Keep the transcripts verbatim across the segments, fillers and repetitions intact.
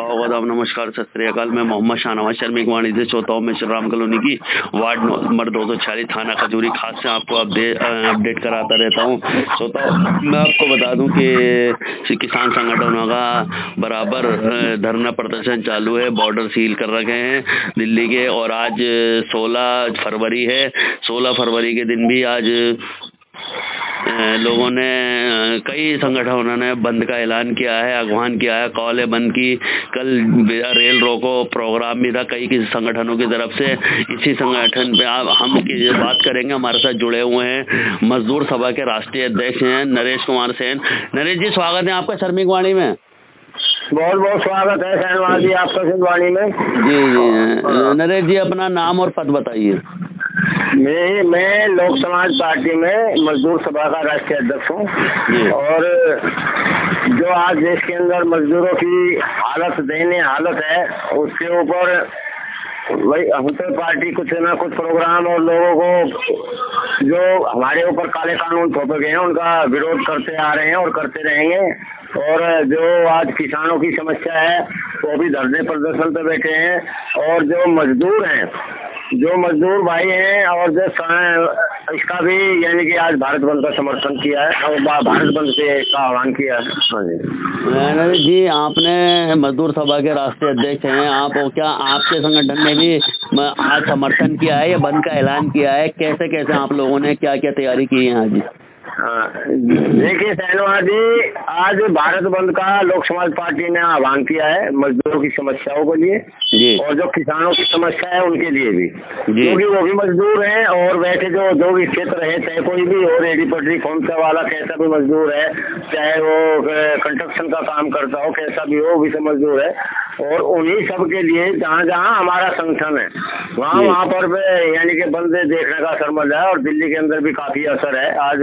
आदाब, नमस्कार, सत श्री अकाल। मैं मोहम्मद शाहनवाज शर्मिक वाणी से चौथा हूँ। मैं श्री राम कॉलोनी की वार्ड नंबर दो सौ छियालीस थाना खजूरी खास से आपको अपडेट कराता रहता हूँ। चौथा मैं आपको बता दूं कि किसान संगठनों का बराबर धरना प्रदर्शन चालू है। बॉर्डर सील कर रखे हैं दिल्ली के, और आज सोलह फरवरी है। सोलह फरवरी के दिन भी आज लोगों ने, कई संगठनों ने बंद का ऐलान किया है, आह्वान किया है, कॉल है बंद की। कल रेल रोको प्रोग्राम भी था कई किसी संगठनों की तरफ से। इसी संगठन पे आप हम की बात करेंगे। हमारे साथ जुड़े हुए हैं मजदूर सभा के राष्ट्रीय अध्यक्ष हैं नरेश कुमार सेन। नरेश जी, स्वागत है आपका शर्मिक वाणी में। बहुत बहुत स्वागत है शहनवाज जी आपका वाणी में। जी जी नरेश जी, अपना नाम और पद बताइए। मैं मैं लोक समाज पार्टी में मजदूर सभा का राष्ट्रीय अध्यक्ष हूँ। और जो आज देश के अंदर मजदूरों की हालत, दयनीय हालत है, उसके ऊपर वही हम तो पार्टी कुछ ना कुछ प्रोग्राम और लोगों को जो हमारे ऊपर काले कानून थोपे गए हैं उनका विरोध करते आ रहे हैं और करते रहेंगे। और जो आज किसानों की समस्या है वो भी धरने प्रदर्शन पे बैठे हैं। और जो मजदूर हैं, जो मजदूर भाई हैं, और जो इसका भी यानी कि आज भारत बंद का समर्थन किया है और भारत बंद से का आह्वान किया है। हाँ जी नरेश जी, आपने मजदूर सभा के राष्ट्रीय अध्यक्ष हैं आप, क्या आपके संगठन ने भी आज समर्थन किया है या बंद का ऐलान किया है? कैसे कैसे आप लोगों ने क्या क्या तैयारी की है आज? हाँ, देखिए शहनवाज जी, आज भारत बंद का लोक समाज पार्टी ने आह्वान किया है मजदूरों की समस्याओं के लिए जी। और जो किसानों की समस्या है उनके लिए भी, क्योंकि वो भी मजदूर हैं। और वैसे जो जो भी क्षेत्र है, चाहे कोई भी हो, रेडी पटरी खोमचा वाला कैसा भी मजदूर है, चाहे वो कंस्ट्रक्शन का काम करता हो, कैसा भी हो, भी सब मजदूर है। और उन्हीं सब के लिए जहाँ जहाँ हमारा संगठन है वहाँ वहाँ पर यानी कि बंद देखने का असर मिल रहा है। और दिल्ली के अंदर भी काफी असर है। आज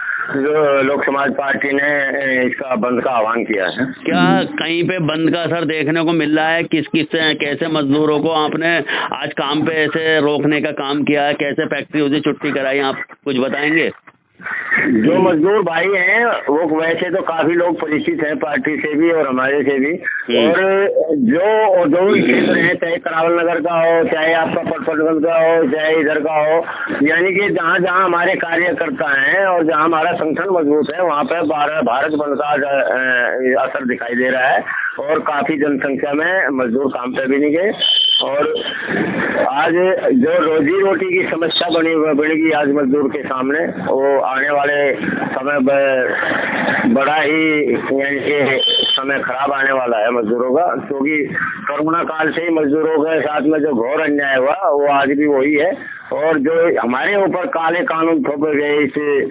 जो लोक समाज पार्टी ने इसका बंद का आह्वान किया है। क्या कहीं पे बंद का असर देखने को मिल रहा है? किस किस कैसे मजदूरों को आपने आज काम पे ऐसे रोकने का काम किया है? कैसे फैक्ट्री से छुट्टी कराई, आप कुछ बताएंगे? जो मजदूर भाई हैं वो वैसे तो काफी लोग परिचित हैं पार्टी से भी और हमारे से भी। और जो औद्योगिक क्षेत्र है, चाहे करावल नगर का हो, चाहे आपका पटपटगंज का हो, चाहे इधर का हो, यानी कि जहाँ जहाँ हमारे कार्यकर्ता हैं और जहाँ हमारा संगठन मजबूत है वहाँ पे भारत बंद का असर दिखाई दे रहा है। और काफी जनसंख्या में मजदूर काम पे भी नहीं गए। और आज जो रोजी रोटी की समस्या बनी बनेगी आज मजदूर के सामने, वो आने वाले समय बड़ा ही यानी कि समय खराब आने वाला है मजदूरों का। क्योंकि कोरोना काल से ही मजदूरों के साथ में जो घोर अन्याय हुआ वो आज भी वही है। और जो हमारे ऊपर काले कानून थोपे गए इस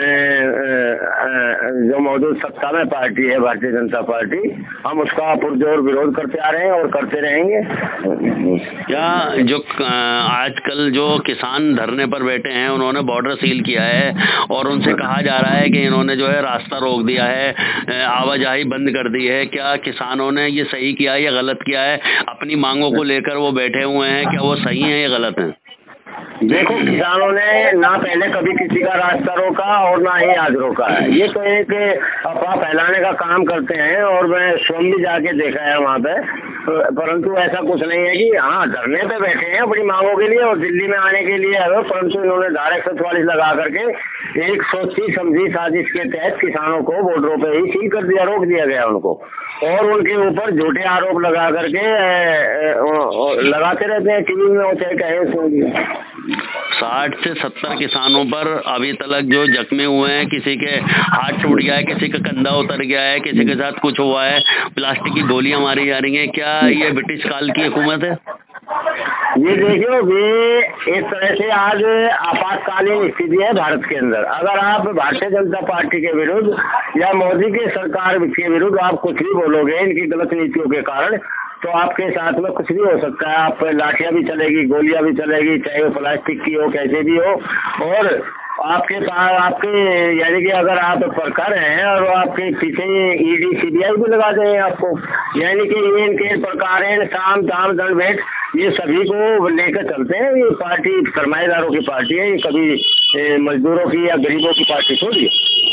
जो मौजूद सत्ता में पार्टी है भारतीय जनता पार्टी, हम उसका पुरजोर विरोध करते आ रहे हैं और करते रहेंगे। क्या जो आजकल जो किसान धरने पर बैठे हैं उन्होंने बॉर्डर सील किया है और उनसे कहा जा रहा है कि इन्होंने जो है रास्ता रोक दिया है, आवाजाही बंद कर दी है, क्या किसानों ने ये सही किया है या गलत किया है? अपनी मांगों को लेकर वो बैठे हुए हैं, क्या वो सही है या गलत है? देखो, किसानों ने ना पहले कभी किसी का रास्ता रोका और ना ही आज रोका है। ये तो एक अफवाह फैलाने का काम करते हैं और मैं स्वयं भी जाके देखा है वहाँ पे। परंतु ऐसा कुछ नहीं है कि हाँ धरने पे बैठे हैं अपनी मांगों के लिए और दिल्ली में आने के लिए है। परंतु इन्होंने धारा एक सौ चौवालीस लगा करके एक सोची समझी साजिश के तहत किसानों को बॉर्डरों पे ही सील कर दिया, रोक दिया गया उनको। और उनके ऊपर झूठे आरोप लगा करके लगाते रहते हैं टीवी में, चाहे कहे सुन। साठ से सत्तर किसानों पर अभी तक जो जख्मी हुए हैं, किसी के हाथ टूट गया है, किसी का कंधा उतर गया है, किसी के साथ कुछ हुआ है, प्लास्टिक की गोलियां मारी जा रही हैं। क्या ये ब्रिटिश काल की हुकूमत है? ये देखियो, ये एक तरह से आज आपातकालीन स्थिति है भारत के अंदर। अगर आप भारतीय जनता पार्टी के विरुद्ध या मोदी के सरकार के विरुद्ध आप कुछ भी बोलोगे इनकी गलत नीतियों के कारण, तो आपके साथ में कुछ भी हो सकता है। आप लाठियां भी चलेगी, गोलियां भी चलेगी, चाहे वो प्लास्टिक की हो, कैसे भी हो। और आपके पास आपके यानी कि अगर आप प्रखर हैं और आपके पीछे ईडी सीबीआई भी लगा दें आपको, यानी कि ये इनके प्रकार है साम दाम दंड भेंट, ये सभी को लेकर चलते हैं। ये पार्टी सरमाएदारों की पार्टी है, ये कभी मजदूरों की या गरीबों की पार्टी थोड़ी है।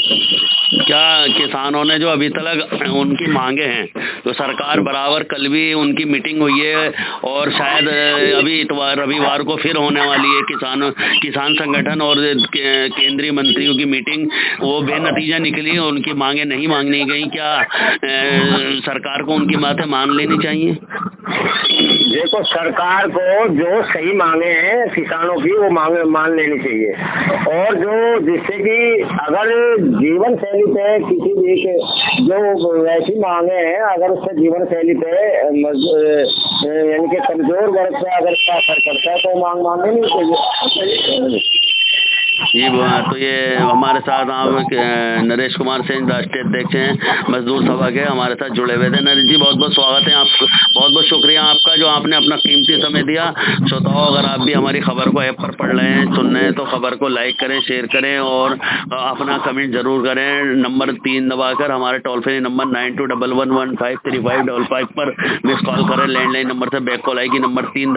क्या किसानों ने जो अभी तक उनकी मांगे हैं तो सरकार बराबर, कल भी उनकी मीटिंग हुई है और शायद अभी इतवार रविवार को फिर होने वाली है किसान किसान संगठन और केंद्रीय मंत्रियों की मीटिंग, वो बेनतीजा निकली। उनकी मांगे नहीं मांगनी गई। क्या ए, सरकार को उनकी बातें मान लेनी चाहिए? देखो, सरकार को जो सही मांगे हैं किसानों की वो मांगे मान लेनी चाहिए, और जो जिससे कि अगर जीवन शैली पे किसी भी के जो वैसी मांगे हैं, अगर उससे जीवन शैली पे यानी कि कमजोर वर्ग पे अगर इसका असर करता है तो मांग मान लेनी चाहिए। जी, तो ये हमारे साथ आप नरेश कुमार सिंह, राष्ट्रीय अध्यक्ष हैं मजदूर सभा के, हमारे साथ जुड़े हुए थे। नरेश जी, बहुत बहुत स्वागत है आपको, बहुत बहुत शुक्रिया आपका जो आपने अपना कीमती समय दिया। श्रोताओं, अगर आप भी हमारी खबर को ऐप पर पढ़ रहे हैं, सुन रहे हैं तो खबर को लाइक करें, शेयर करें और अपना कमेंट जरूर करें। नंबर तीन दबाकर हमारे toll free number nine two double one one five three five double five पर मिस कॉल करें। लैंडलाइन नंबर से बैक कॉल आएगी। नंबर तीन